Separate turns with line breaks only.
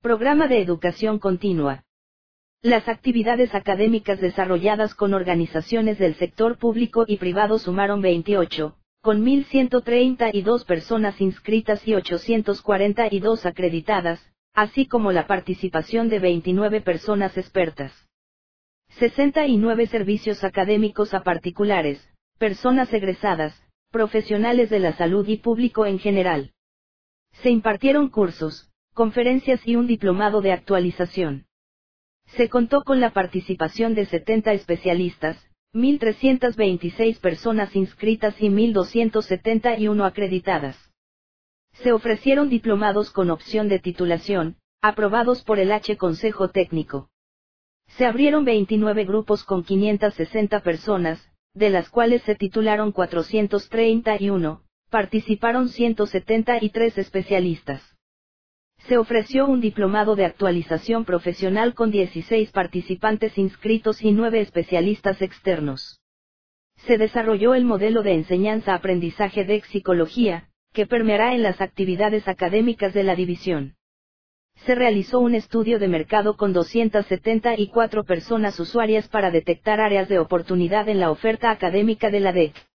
Programa de Educación Continua. Las actividades académicas desarrolladas con organizaciones del sector público y privado sumaron 28, con 1.132 personas inscritas y 842 acreditadas, así como la participación de 29 personas expertas. 69 servicios académicos a particulares, personas egresadas, profesionales de la salud y público en general. Se impartieron cursos, conferencias y un diplomado de actualización. Se contó con la participación de 70 especialistas, 1.326 personas inscritas y 1.271 acreditadas. Se ofrecieron diplomados con opción de titulación, aprobados por el Consejo Técnico. Se abrieron 29 grupos con 560 personas, de las cuales se titularon 431, participaron 173 especialistas. Se ofreció un diplomado de actualización profesional con 16 participantes inscritos y 9 especialistas externos. Se desarrolló el modelo de enseñanza-aprendizaje de psicología, que permeará en las actividades académicas de la división. Se realizó un estudio de mercado con 274 personas usuarias para detectar áreas de oportunidad en la oferta académica de la DEC.